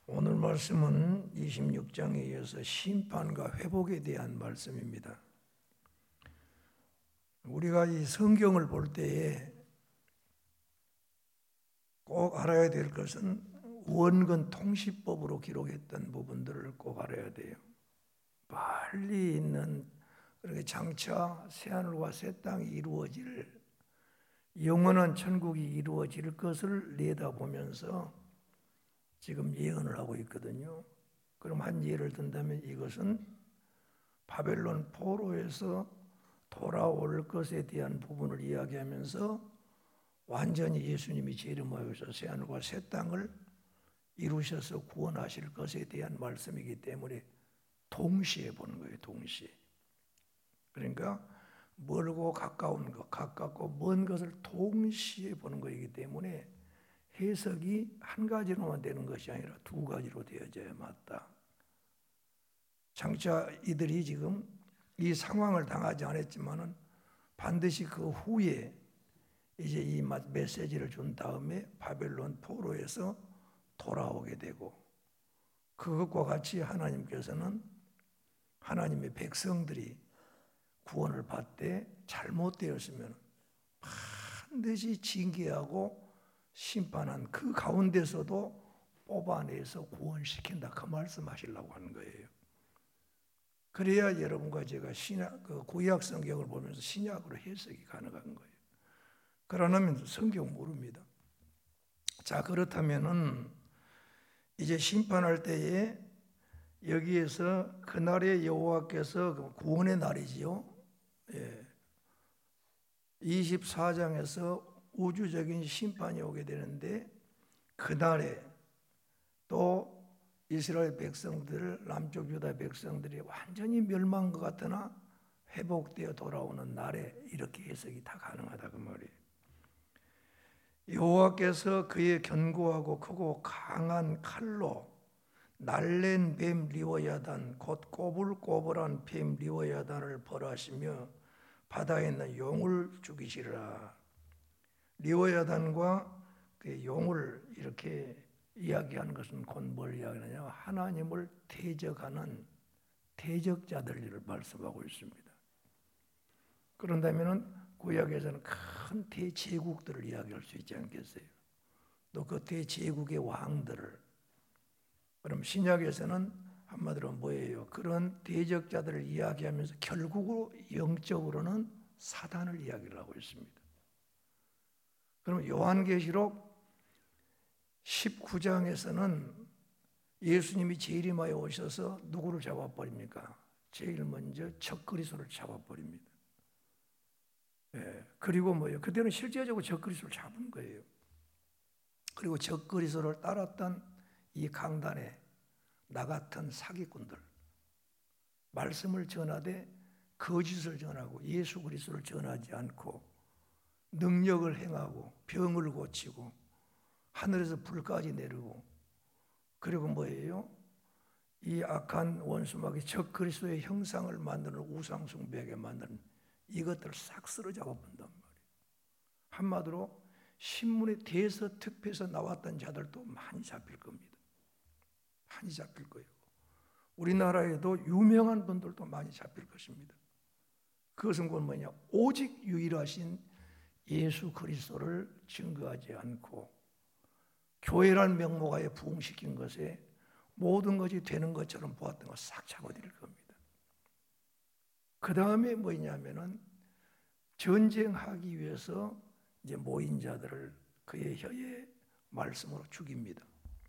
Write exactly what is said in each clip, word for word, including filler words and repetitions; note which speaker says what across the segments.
Speaker 1: 오늘 말씀은 이십육 장에 이어서 심판과 회복에 대한 말씀입니다. 우리가 이 성경을 볼 때에 꼭 알아야 될 것은 원근 통시법으로 기록했던 부분들을 꼭 알아야 돼요. 빨리 있는 그렇게 장차 새하늘과 새 땅이 이루어질 영원한 천국이 이루어질 것을 내다보면서 지금 예언을 하고 있거든요. 그럼 한 예를 든다면 이것은 바벨론 포로에서 돌아올 것에 대한 부분을 이야기하면서 완전히 예수님이 재림하여서 새하늘과 새 땅을 이루셔서 구원하실 것에 대한 말씀이기 때문에 동시에 보는 거예요. 동시에. 그러니까 멀고 가까운 것, 가깝고 먼 것을 동시에 보는 것이기 때문에 해석이 한 가지로만 되는 것이 아니라 두 가지로 되어져야 맞다. 장차 이들이 지금 이 상황을 당하지 않았지만은 반드시 그 후에 이제 이 메시지를 준 다음에 바벨론 포로에서 돌아오게 되고, 그것과 같이 하나님께서는 하나님의 백성들이 구원을 받되 잘못되었으면 반드시 징계하고 심판한 그 가운데서도 뽑아내서 구원시킨다, 그 말씀하시려고 하는 거예요. 그래야 여러분과 제가 신약, 그 구약 성경을 보면서 신약으로 해석이 가능한 거예요. 그러면 성경 모릅니다. 자, 그렇다면은 이제 심판할 때에 여기에서 그날의 여호와께서 구원의 날이지요. 예. 이십사 장에서 우주적인 심판이 오게 되는데, 그날에 또 이스라엘 백성들, 남쪽 유다 백성들이 완전히 멸망한 것 같으나 회복되어 돌아오는 날에 이렇게 해석이 다 가능하다 그 말이에요. 여호와께서 그의 견고하고 크고 강한 칼로 날랜 뱀 리워야단 곧 꼬불꼬불한 뱀 리워야단을 벌하시며 바다에 있는 용을 죽이시리라. 리워야단과 그 용을 이렇게 이야기하는 것은 곧 뭘 이야기하느냐, 하나님을 대적하는 대적자들을 말씀하고 있습니다. 그런다면 구약에서는 큰 대제국들을 이야기할 수 있지 않겠어요? 또 그 대제국의 왕들을. 그럼 신약에서는 한마디로 뭐예요? 그런 대적자들을 이야기하면서 결국으로 영적으로는 사단을 이야기를 하고 있습니다. 그럼 요한계시록 십구 장에서는 예수님이 재림하여 오셔서 누구를 잡아버립니까? 제일 먼저 적그리스도를 잡아버립니다. 예, 그리고 뭐예요? 그때는 실제적으로 적그리스도를 잡은 거예요. 그리고 적그리스도를 따랐던 이 강단에 나 같은 사기꾼들, 말씀을 전하되 거짓을 전하고 예수 그리스도를 전하지 않고 능력을 행하고 병을 고치고 하늘에서 불까지 내리고, 그리고 뭐예요? 이 악한 원수마귀 적그리스도의 형상을 만드는 우상 숭배하게 만드는 이것들을 싹 쓰러잡아 본단 말이에요. 한마디로 신문의 대서특필에서 나왔던 자들도 많이 잡힐 겁니다. 많이 잡힐 거예요. 우리나라에도 유명한 분들도 많이 잡힐 것입니다. 그것은 곧 뭐냐? 오직 유일하신 예수 그리스도를 증거하지 않고 교회란 명목하에 부흥시킨 것에 모든 것이 되는 것처럼 보았던 것 싹 잡아들일 겁니다. 그 다음에 뭐냐면은 전쟁하기 위해서 이제 모인 자들을 그의 혀의 말씀으로 죽입니다.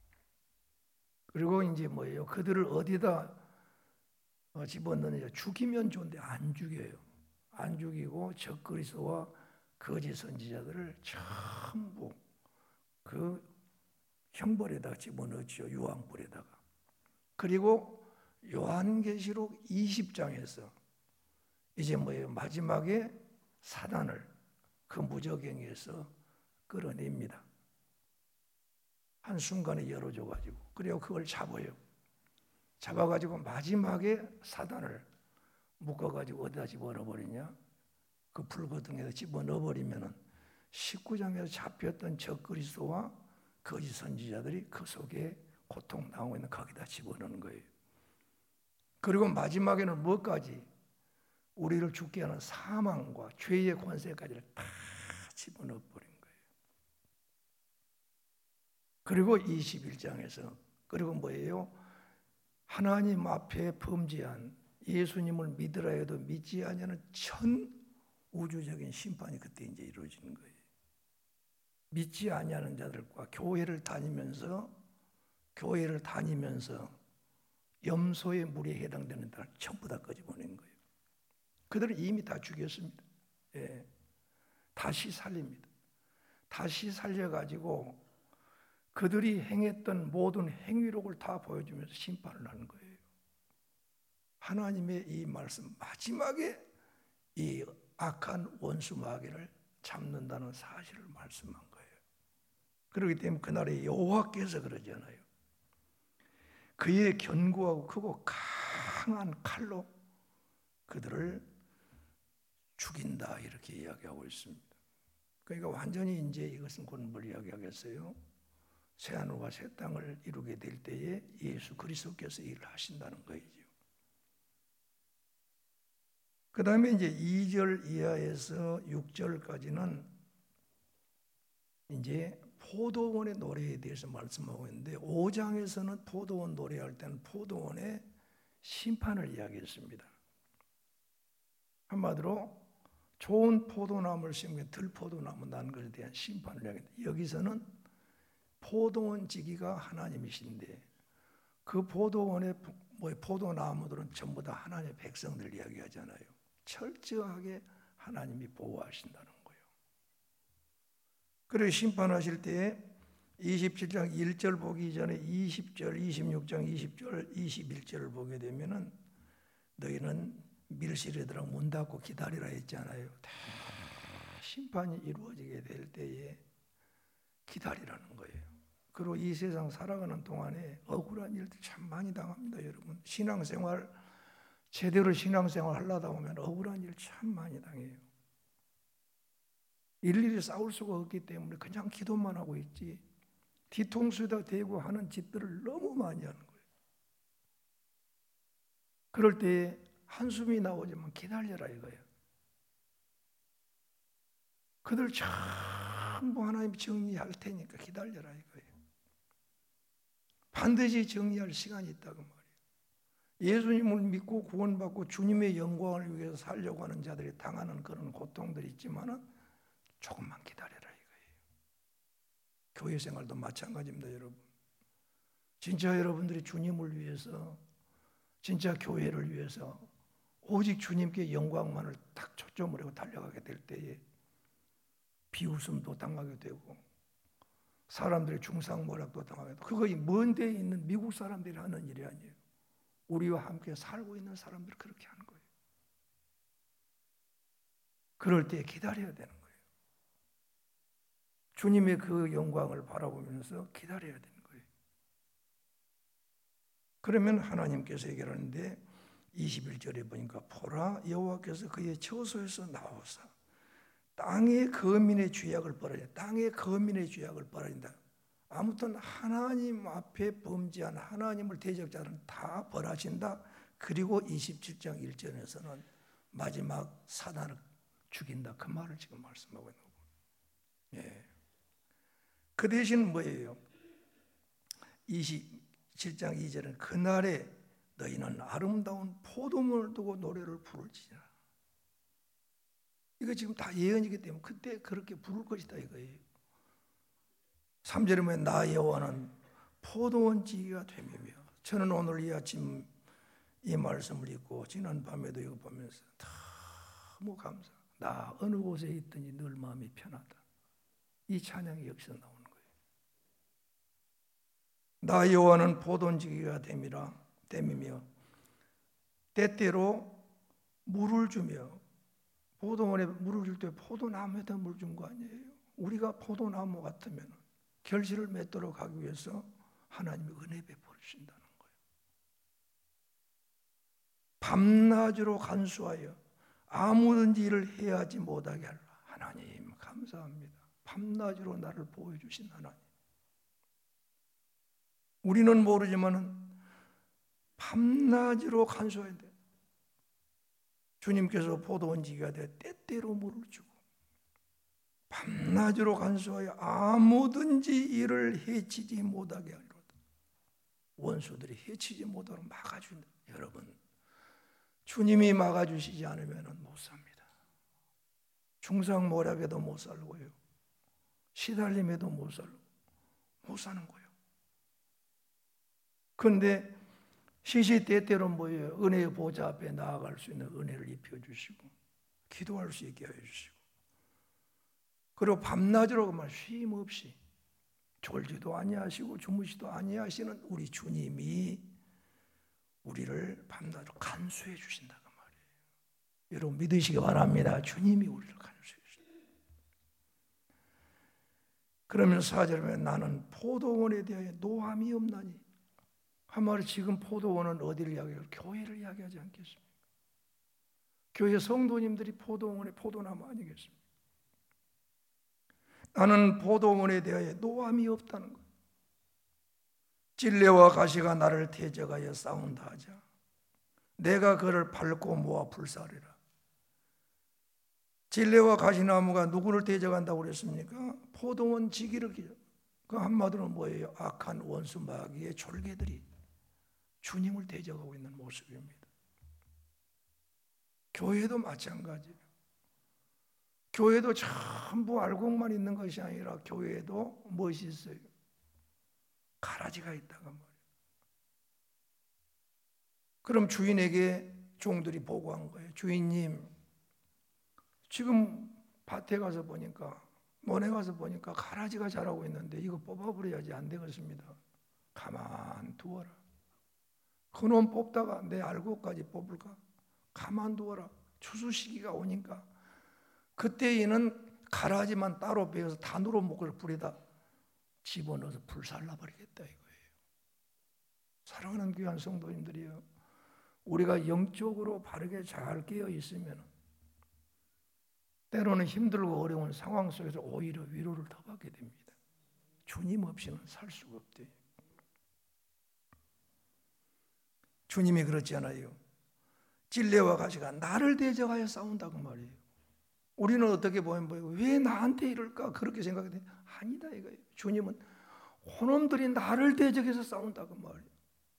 Speaker 1: 그리고 이제 뭐예요? 그들을 어디다 집어넣느냐? 죽이면 좋은데 안 죽여요. 안 죽이고 적그리스도와 거짓 선지자들을 전부 그 형벌에다가 집어넣죠. 유황불에다가. 그리고 요한계시록 이십 장에서 이제 뭐예요? 마지막에 사단을 그 무저갱에서 끌어냅니다. 한순간에 열어줘가지고. 그리고 그걸 잡아요. 잡아가지고 마지막에 사단을 묶어가지고 어디다 집어넣어버리냐? 그 불거둥에다 집어넣어버리면은 십구 장에서 잡혔던 적그리스도와 거짓 선지자들이 그 속에 고통 당하고 있는 거기다 집어넣는 거예요. 그리고 마지막에는 뭐까지? 우리를 죽게 하는 사망과 죄의 권세까지를 다 집어넣어 버린 거예요. 그리고 이십일 장에서 그리고 뭐예요? 하나님 앞에 범죄한 예수님을 믿으라 해도 믿지 아니하는 전 우주적인 심판이 그때 이제 이루어지는 거예요. 믿지 아니하는 자들과 교회를 다니면서 교회를 다니면서 염소의 무리에 해당되는 자를 전부 다 끄집어낸 거예요. 그들은 이미 다 죽였습니다. 예. 다시 살립니다. 다시 살려가지고 그들이 행했던 모든 행위록을 다 보여주면서 심판을 하는 거예요. 하나님의 이 말씀 마지막에 이 악한 원수 마귀를 잡는다는 사실을 말씀한 거예요. 그렇기 때문에 그날에 여호와께서 그러잖아요. 그의 견고하고 크고 강한 칼로 그들을 죽인다 이렇게 이야기하고 있습니다. 그러니까 완전히 이제 이것은 곧 뭘 이야기하겠어요? 새하늘과 새 땅을 이루게 될 때에 예수 그리스도께서 일을 하신다는 거이죠. 그 다음에 이제 이 절 이하에서 육 절까지는 이제 포도원의 노래에 대해서 말씀하고 있는데 오 장에서는 포도원 노래할 때는 포도원의 심판을 이야기했습니다. 한마디로 좋은 포도나무를 심으면 들포도나무 나는 것에 대한 심판을 이야기합니다. 여기서는 포도원 지기가 하나님이신데 그 포도원의 포도나무들은 전부 다 하나님의 백성들 이야기하잖아요. 철저하게 하나님이 보호하신다는 거예요. 그래서 심판하실 때 이십칠 장 일 절 보기 전에 이십 절, 이십육 장 이십 절, 이십일 절을 보게 되면은 너희는 밀실에들아 문 닫고 기다리라 했잖아요. 다 심판이 이루어지게 될 때에 기다리라는 거예요. 그리고 이 세상 살아가는 동안에 억울한 일들 참 많이 당합니다, 여러분. 신앙생활 제대로 신앙생활 하려다 보면 억울한 일 참 많이 당해요. 일일이 싸울 수가 없기 때문에 그냥 기도만 하고 있지 뒤통수에다 대고 하는 짓들을 너무 많이 하는 거예요. 그럴 때 한숨이 나오지만 기다려라 이거예요. 그들 전부 하나님이 정리할 테니까 기다려라 이거예요. 반드시 정리할 시간이 있다고 말이에요. 예수님을 믿고 구원받고 주님의 영광을 위해서 살려고 하는 자들이 당하는 그런 고통들이 있지만은 조금만 기다려라 이거예요. 교회 생활도 마찬가지입니다, 여러분. 진짜 여러분들이 주님을 위해서, 진짜 교회를 위해서 오직 주님께 영광만을 딱 초점을 하고 달려가게 될 때에 비웃음도 당하게 되고 사람들의 중상모략도 당하게 되고 그거 먼 데에 있는 미국 사람들이 하는 일이 아니에요. 우리와 함께 살고 있는 사람들이 그렇게 하는 거예요. 그럴 때 기다려야 되는 거예요. 주님의 그 영광을 바라보면서 기다려야 되는 거예요. 그러면 하나님께서 얘기하는데 이십일 절에 보니까 보라 여호와께서 그의 처소에서 나오사 땅의 거민의 죄악을 벌하자. 땅의 거민의 죄악을 벌하신다. 아무튼 하나님 앞에 범죄한 하나님을 대적자는 다 벌하신다. 그리고 이십칠 장 일 절에서는 마지막 사단을 죽인다. 그 말을 지금 말씀하고 있는 거고. 예. 그 대신 뭐예요? 이십칠 장 이 절은 그날에 너희는 아름다운 포도문을 두고 노래를 부를지니라. 이거 지금 다 예언이기 때문에 그때 그렇게 부를 것이다 이거예요. 삼 절에 보면 나 여호와는 포도원 지기가 됨이며 저는 오늘 이 아침 이 말씀을 읽고 지난 밤에도 이거 보면서 너무 감사. 나 어느 곳에 있든지 늘 마음이 편하다. 이 찬양이 여기서 나오는 거예요. 나 여호와는 포도원 지기가 됨이라 됨이며 때때로 물을 주며 포도원에 물을 줄 때 포도나무에다 물 준 거 아니에요. 우리가 포도나무 같으면 결실을 맺도록 하기 위해서 하나님이 은혜 베풀어 주신다는 거예요. 밤낮으로 간수하여 아무든지 일을 해야 하지 못하게 하라. 하나님 감사합니다. 밤낮으로 나를 보호해 주신 하나님. 우리는 모르지만은 밤낮으로 간수해야 돼. 주님께서 포도원 지기가 돼 때때로 물을 주고 밤낮으로 간수하여 아무든지 이를 해치지 못하게 하리로다. 원수들이 해치지 못하도록 막아준다. 여러분, 주님이 막아주시지 않으면 못 삽니다. 중상모략에도 못 살고요, 시달림에도 못 살고 못 사는 거예요. 그런데 시시때때로 뭐예요? 은혜의 보좌 앞에 나아갈 수 있는 은혜를 입혀주시고 기도할 수 있게 해주시고, 그리고 밤낮으로 말 쉼 없이 졸지도 아니하시고 주무시도 아니하시는 우리 주님이 우리를 밤낮으로 간수해 주신다고 말이에요. 여러분 믿으시기 바랍니다. 주님이 우리를 간수해 주신다. 그러면 사 절에 나는 포도원에 대하여 노함이 없나니, 한마디로 지금 포도원은 어디를 이야기해요? 교회를 이야기하지 않겠습니까? 교회 성도님들이 포도원의 포도나무 아니겠습니까? 나는 포도원에 대하여 노함이 없다는 것. 찔레와 가시가 나를 대적하여 싸운다 하자 내가 그를 밟고 모아 불사르리라. 찔레와 가시나무가 누구를 대적한다고 그랬습니까? 포도원 지기를 기죠. 그 한마디로 뭐예요? 악한 원수 마귀의 졸개들이 주님을 대적하고 있는 모습입니다. 교회도 마찬가지예요. 교회도 전부 알곡만 있는 것이 아니라 교회에도 무엇이 있어요? 가라지가 있다가 말이에요. 그럼 주인에게 종들이 보고한 거예요. 주인님, 지금 밭에 가서 보니까, 논에 가서 보니까 가라지가 자라고 있는데 이거 뽑아버려야지 안 되겠습니다. 가만 두어라. 그놈 뽑다가 내 알곡까지 뽑을까? 가만 두어라. 추수 시기가 오니까 그때 이는 가라지만 따로 베어서 단으로 목을 뿌리다 집어넣어서 불살라버리겠다 이거예요. 사랑하는 귀한 성도님들이요, 우리가 영적으로 바르게 잘 깨어 있으면 때로는 힘들고 어려운 상황 속에서 오히려 위로를 더 받게 됩니다. 주님 없이는 살 수가 없대요. 주님이 그렇지 않아요. 찔레와 가시가 나를 대적하여 싸운다고 말이에요. 우리는 어떻게 보면 뭐예요? 왜 나한테 이럴까? 그렇게 생각이 돼요. 아니다 이거예요. 주님은 혼놈들이 나를 대적해서 싸운다고 말이에요.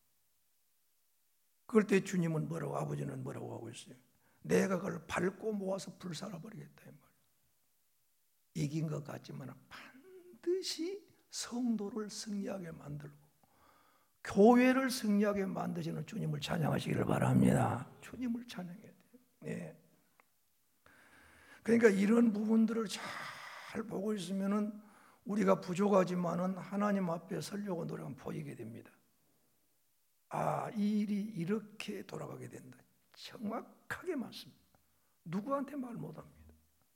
Speaker 1: 그럴 때 주님은 뭐라고, 아버지는 뭐라고 하고 있어요? 내가 그걸 밟고 모아서 불살아버리겠다 이 말이에요. 이긴 것 같지만 반드시 성도를 승리하게 만들고 교회를 승리하게 만드시는 주님을 찬양하시기를 바랍니다. 주님을 찬양해야 돼요. 네. 그러니까 이런 부분들을 잘 보고 있으면은 우리가 부족하지만은 하나님 앞에 서려고 노력하면 보이게 됩니다. 아, 이 일이 이렇게 돌아가게 된다. 정확하게 맞습니다. 누구한테 말 못합니다.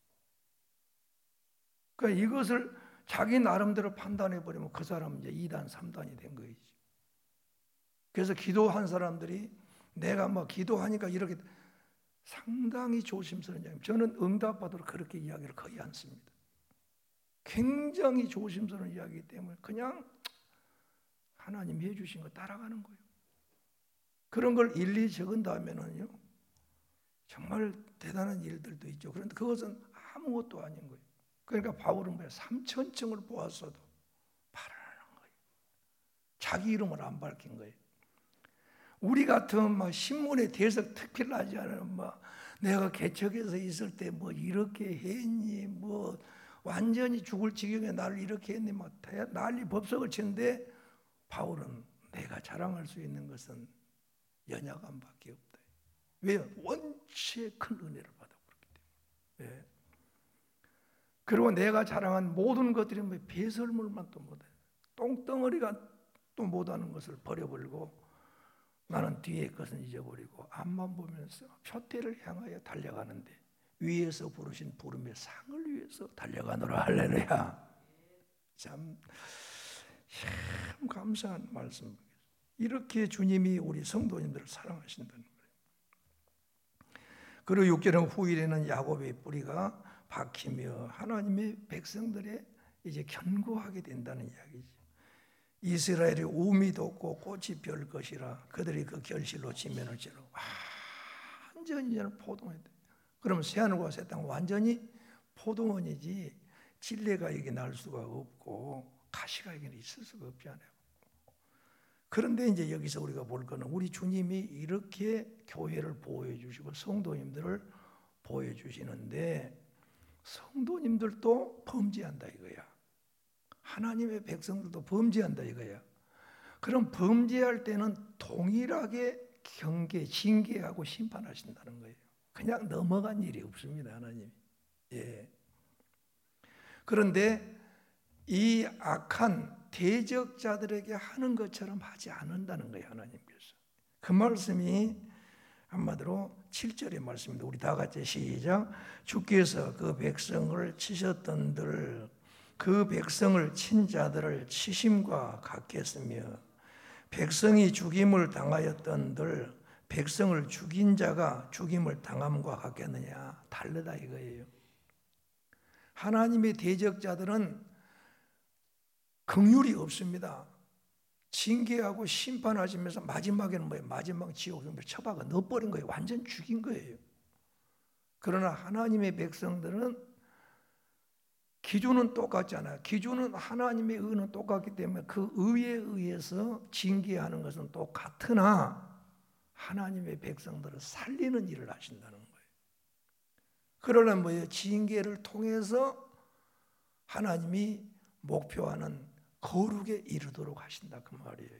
Speaker 1: 그러니까 이것을 자기 나름대로 판단해 버리면 그 사람은 이제 이 단, 삼 단이 된 거이지. 그래서 기도한 사람들이 내가 뭐 기도하니까 이렇게 상당히 조심스러운 이야기. 저는 응답받으러 그렇게 이야기를 거의 안 씁니다. 굉장히 조심스러운 이야기이기 때문에 그냥 하나님이 해주신 거 따라가는 거예요. 그런 걸 일일이 적은다면은요, 정말 대단한 일들도 있죠. 그런데 그것은 아무것도 아닌 거예요. 그러니까 바울은 뭐야? 삼천층을 보았어도 말을 안 한 거예요. 자기 이름을 안 밝힌 거예요. 우리 같으면 막 신문에 대해서 특필나지 않으면 막 내가 개척해서 있을 때 뭐 이렇게 했니, 뭐 완전히 죽을 지경에 나를 이렇게 했니, 막 난리 법석을 치는데 바울은 내가 자랑할 수 있는 것은 연약함밖에 없다. 왜? 원체 큰 은혜를 받아버렸기 때문에. 네. 그리고 내가 자랑한 모든 것들이 뭐 배설물만 또 못해. 똥덩어리가 또 못하는 것을 버려버리고 나는 뒤에 것은 잊어버리고 앞만 보면서 표대를 향하여 달려가는데 위에서 부르신 부름의 상을 위해서 달려가노라. 할렐루야. 참, 참 감사한 말씀입니다. 이렇게 주님이 우리 성도님들을 사랑하신다는 거예요. 그리고 육 절은 후일에는 야곱의 뿌리가 박히며 하나님의 백성들의 이제 견고하게 된다는 이야기죠. 이스라엘이 우미 돋고 꽃이 펼 것이라 그들이 그 결실로 지면을 치러 완전히 저는 포도원이 돼. 그러면 새하늘과 새 땅 완전히 포도원이지 진레가 여기 날 수가 없고 가시가 여기 있을 수가 없잖아요. 그런데 이제 여기서 우리가 볼 거는 우리 주님이 이렇게 교회를 보호해 주시고 성도님들을 보호해 주시는데 성도님들도 범죄한다 이거야. 하나님의 백성들도 범죄한다 이거야. 그럼 범죄할 때는 동일하게 경계, 징계하고 심판하신다는 거예요. 그냥 넘어간 일이 없습니다, 하나님. 예. 그런데 이 악한 대적자들에게 하는 것처럼 하지 않는다는 거예요, 하나님께서. 그 말씀이 한마디로 칠 절의 말씀입니다. 우리 다 같이 시작. 주께서 그 백성을 치셨던들 그 백성을 친 자들을 치심과 같겠으며 백성이 죽임을 당하였던들 백성을 죽인 자가 죽임을 당함과 같겠느냐. 다르다 이거예요. 하나님의 대적자들은 긍휼이 없습니다. 징계하고 심판하시면서 마지막에는 뭐예요? 마지막 지옥에 처박아 넣어버린 거예요. 완전 죽인 거예요. 그러나 하나님의 백성들은 기준은 똑같잖아요. 기준은 하나님의 의는 똑같기 때문에 그 의에 의해서 징계하는 것은 똑같으나 하나님의 백성들을 살리는 일을 하신다는 거예요. 그러려면 뭐예요? 징계를 통해서 하나님이 목표하는 거룩에 이르도록 하신다 그 말이에요.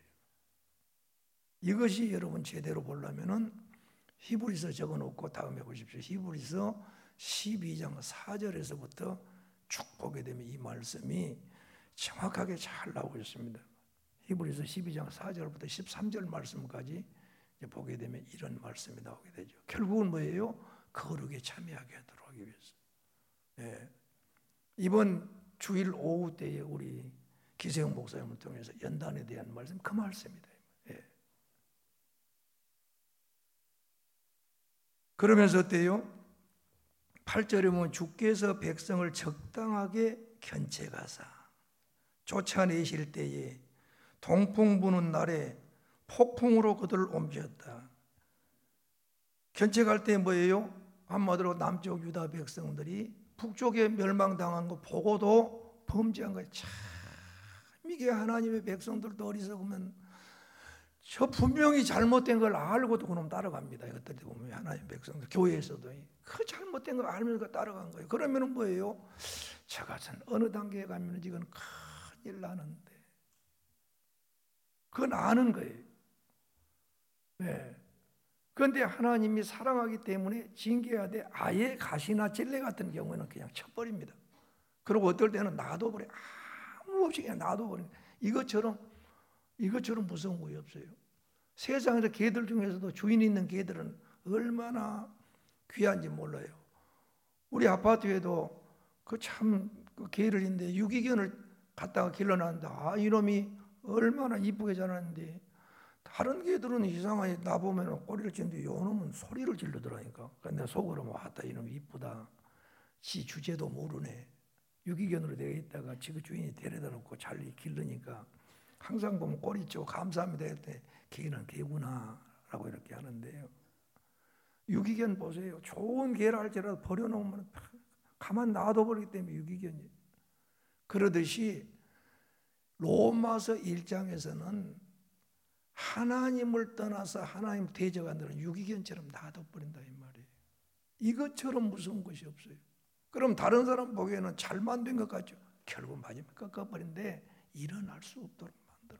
Speaker 1: 이것이 여러분 제대로 보려면은 히브리서 적어놓고 다음에 보십시오. 히브리서 십이 장 사 절에서부터 쭉 보게 되면 이 말씀이 정확하게 잘 나오고 있습니다. 히브리서 십이 장 사 절부터 십삼 절 말씀까지 보게 되면 이런 말씀이 나오게 되죠. 결국은 뭐예요? 거룩에 참여하게 하도록 하기 위해서. 예. 이번 주일 오후 때에 우리 기세용 목사님을 통해서 연단에 대한 말씀, 그 말씀입니다. 예. 그러면서 어때요? 팔 절에 보면 주께서 백성을 적당하게 견책하사 쫓아내실 때에 동풍 부는 날에 폭풍으로 그들을 옮기셨다. 견책할 때 뭐예요? 한마디로 남쪽 유다 백성들이 북쪽에 멸망당한 거 보고도 범죄한 거예요. 참 이게 하나님의 백성들도 어리석으면 저 분명히 잘못된 걸 알고도 그놈 따라갑니다. 이것들 보면 하나님의 백성들 교회에서도 그 잘못된 걸 알면서 따라간 거예요. 그러면 뭐예요? 저 같은 어느 단계에 가면 지금 큰일 나는데 그건 아는 거예요. 네. 그런데 하나님이 사랑하기 때문에 징계해야 돼. 아예 가시나 찔레 같은 경우에는 그냥 쳐버립니다. 그리고 어떨 때는 놔둬버려. 아무 없이 그냥 놔둬버려. 이것처럼 이것처럼 무서운 것이 없어요. 세상에서 개들 중에서도 주인 있는 개들은 얼마나 귀한지 몰라요. 우리 아파트에도 그 참 그 개를 있는데 유기견을 갖다가 길러놨는데 아 이놈이 얼마나 이쁘게 자랐는데 다른 개들은 이상하게 나보면 꼬리를 찌는데 요 놈은 소리를 지르더라니까. 근데 속으로 왔다 이놈 이쁘다. 지 주제도 모르네. 유기견으로 되어 있다가 지그 주인이 데려다 놓고 잘 기르니까 항상 보면 꼬리 쪽 감사합니다 할 때 개는 개구나 라고 이렇게 하는데요. 유기견 보세요. 좋은 개라 할지라도 버려놓으면 가만 놔둬버리기 때문에 유기견이에요. 그러듯이 로마서 일 장에서는 하나님을 떠나서 하나님 대적한다는 유기견처럼 놔둬버린다 이 말이에요. 이것처럼 무서운 것이 없어요. 그럼 다른 사람 보기에는 잘 만든 것 같죠. 결국 마지막에 꺾어버린데 일어날 수 없도록 만들어.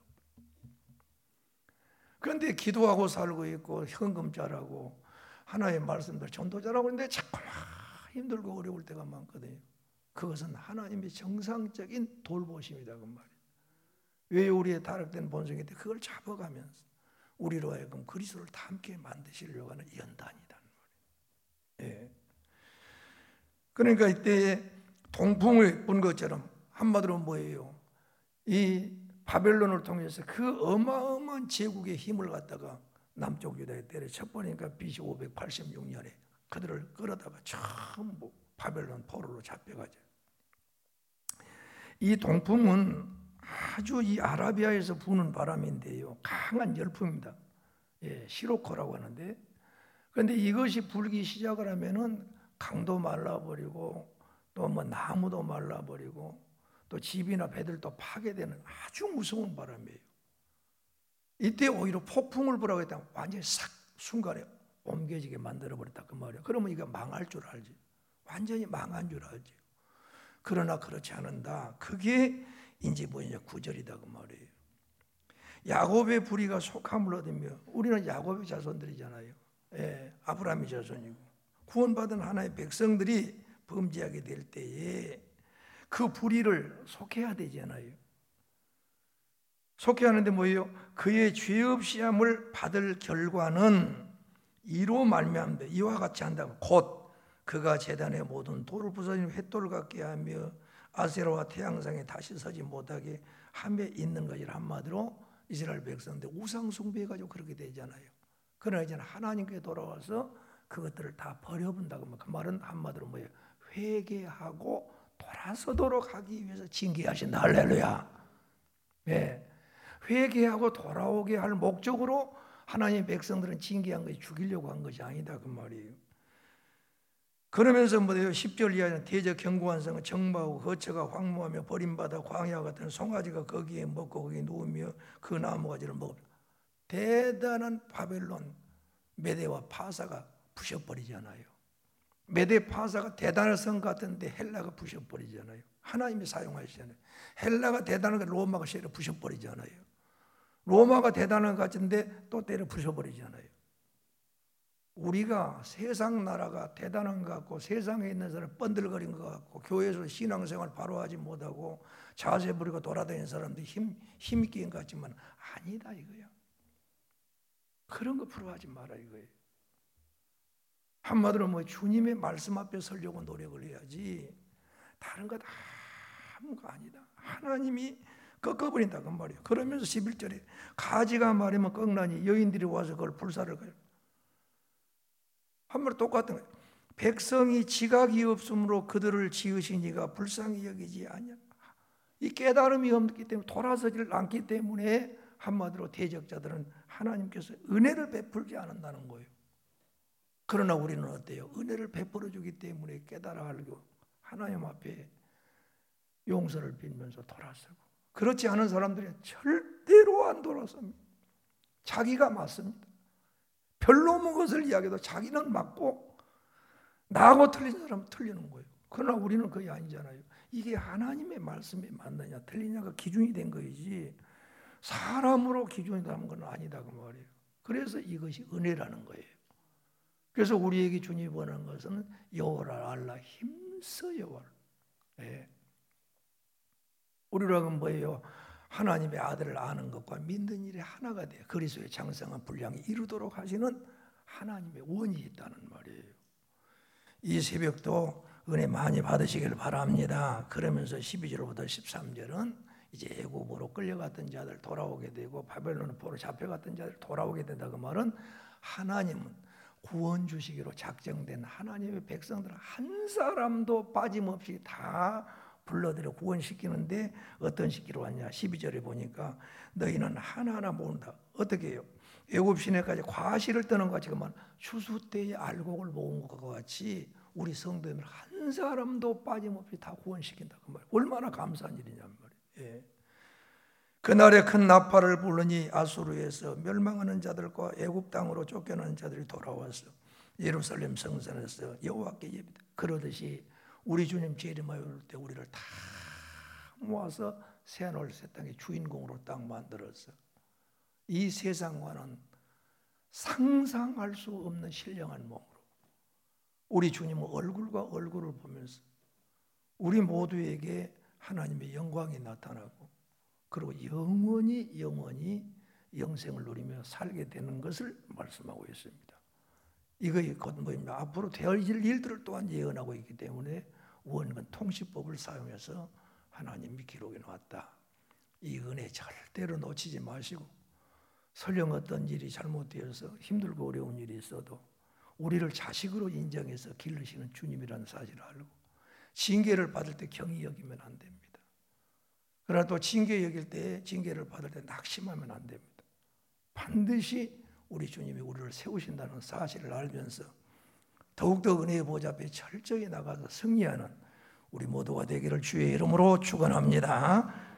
Speaker 1: 그런데 기도하고 살고 있고 헌금 잘하고 하나님의 말씀들 전도 잘하고 있는데 자꾸만 힘들고 어려울 때가 많거든요. 그것은 하나님의 정상적인 돌보심이다 그 말이에요. 왜 우리의 타락된 본성인데 그걸 잡아가면서 우리로 하여금 그리스도를 다 함께 만드시려고 하는 연단이라는 말이에요. 예. 그러니까 이때 동풍을 본 것처럼 한마디로 뭐예요? 이 바벨론을 통해서 그 어마어마한 제국의 힘을 갖다가 남쪽 유다에 때려쳐버리니까 비씨 오백팔십육 년에 그들을 끌어다가 전부 바벨론 포로로 잡혀가죠. 이 동풍은 아주 이 아라비아에서 부는 바람인데요, 강한 열풍입니다. 예, 시로코라고 하는데, 그런데 이것이 불기 시작을 하면은 강도 말라버리고 또 뭐 나무도 말라버리고 또 집이나 배들도 파괴되는 아주 무서운 바람이에요. 이때 오히려 폭풍을 불하고 있다면 완전히 싹 순간에 옮겨지게 만들어버렸다 그 말이에요. 그러면 이거 망할 줄 알지. 완전히 망한 줄 알지. 그러나 그렇지 않은다. 그게 이제 뭐냐 구절이다 그 말이에요. 야곱의 불의가 속함을 얻으며, 우리는 야곱의 자손들이잖아요. 예, 아브라함의 자손이고 구원받은 하나의 백성들이 범죄하게 될 때에 그 불의를 속해야 되잖아요. 속해야 하는데 뭐예요? 그의 죄 없이 함을 받을 결과는 이로 말미암되 이와 같이 한다고, 곧 그가 제단의 모든 돌을 부서진 횃돌 같게 하며 아세라와 태양상에 다시 서지 못하게 함에 있는 것이라. 한마디로 이스라엘 백성들 우상 숭배해가지고 그렇게 되잖아요. 그러나 이제는 하나님께 돌아와서 그것들을 다 버려본다고. 그 말은 한마디로 뭐예요? 회개하고 돌아서도록 하기 위해서 징계하신다. 할렐루야. 네. 회개하고 돌아오게 할 목적으로 하나님의 백성들은 징계한 것이 죽이려고 한 것이 아니다 그 말이에요. 그러면서 뭐예요? 십 절 이하에는 대적 견고한 성은 정마하고 거처가 황무하며 버림받아 광야 같은 송아지가 거기에 먹고 거기에 누우며 그 나무가지를 먹어. 대단한 바벨론 메대와 파사가 부셔버리잖아요. 메대 파사가 대단한 성 같은데 헬라가 부셔버리잖아요. 하나님이 사용하시잖아요. 헬라가 대단한 거 로마가 때려 부셔버리잖아요. 로마가 대단한 것 같은데 또 때려 부셔버리잖아요. 우리가 세상 나라가 대단한 것 같고 세상에 있는 사람 뻔들거린 것 같고 교회에서 신앙생활 바로 하지 못하고 자세 부리고 돌아다니는 사람들이 힘, 힘있게 것 같지만 아니다 이거야. 그런 거 부러워하지 마라 이거예요. 한마디로 뭐 주님의 말씀 앞에 서려고 노력을 해야지 다른 거 아무거 아니다. 하나님이 꺾어버린다 그 말이에요. 그러면서 십일 절에 가지가 마르면 꺾나니 여인들이 와서 그걸 불사를 거예요. 한마디 똑같은 거예요. 백성이 지각이 없으므로 그들을 지으신 이가 불쌍히 여기지 않냐. 이 깨달음이 없기 때문에 돌아서질 않기 때문에 한마디로 대적자들은 하나님께서 은혜를 베풀지 않는다는 거예요. 그러나 우리는 어때요? 은혜를 베풀어 주기 때문에 깨달아 알고 하나님 앞에 용서를 빌면서 돌아서고, 그렇지 않은 사람들은 절대로 안 돌아섭니다. 자기가 맞습니다. 별로 없는 것을 이야기해도 자기는 맞고 나하고 틀린 사람은 틀리는 거예요. 그러나 우리는 그게 아니잖아요. 이게 하나님의 말씀이 맞느냐 틀리냐가 기준이 된 거이지 사람으로 기준이 되는 건 아니다 그 말이에요. 그래서 이것이 은혜라는 거예요. 그래서 우리에게 주님이 원하는 것은 여호와를 알라, 힘써 여호와를. 예. 우리라고는 뭐예요? 하나님의 아들을 아는 것과 믿는 일이 하나가 돼요. 그리스도의 장성한 분량이 이루도록 하시는 하나님의 원이 있다는 말이에요. 이 새벽도 은혜 많이 받으시길 바랍니다. 그러면서 십이 절부터 십삼 절은 이제 애굽으로 끌려갔던 자들 돌아오게 되고 바벨론 포로 잡혀갔던 자들 돌아오게 된다. 그 말은 하나님은 구원 주시기로 작정된 하나님의 백성들 한 사람도 빠짐없이 다 불러들여 구원시키는데 어떤 시기로 왔냐. 십이 절에 보니까 너희는 하나하나 모은다. 어떻게 해요? 애굽 시내까지 과실을 떠는 것 같이 그만 추수 때에 알곡을 모은 것과 같이 우리 성도님을 한 사람도 빠짐없이 다 구원시킨다 그 말. 얼마나 감사한 일이냐 말이에요. 예. 그날에 큰 나팔을 부르니 아수르에서 멸망하는 자들과 애굽 땅으로 쫓겨나는 자들이 돌아와서 예루살렘 성전에서 여호와께 예배다. 그러듯이 우리 주님 재림하여 올 때 우리를 다 모아서 새하늘 새 땅의 주인공으로 딱 만들어서 이 세상과는 상상할 수 없는 신령한 몸으로 우리 주님은 얼굴과 얼굴을 보면서 우리 모두에게 하나님의 영광이 나타나고 그리고 영원히 영원히 영생을 누리며 살게 되는 것을 말씀하고 있습니다. 이것이 곧 뭐입니까? 앞으로 되어질 일들을 또한 예언하고 있기 때문에 원근 통시법을 사용해서 하나님이 기록해 놓았다. 이 은혜 절대로 놓치지 마시고 설령 어떤 일이 잘못되어서 힘들고 어려운 일이 있어도 우리를 자식으로 인정해서 기르시는 주님이라는 사실을 알고 징계를 받을 때 경히 여기면 안 됩니다. 그러나 또 징계 여길 때, 징계를 받을 때 낙심하면 안 됩니다. 반드시 우리 주님이 우리를 세우신다는 사실을 알면서 더욱더 은혜의 보좌 앞에 철저히 나가서 승리하는 우리 모두가 되기를 주의 이름으로 축원합니다.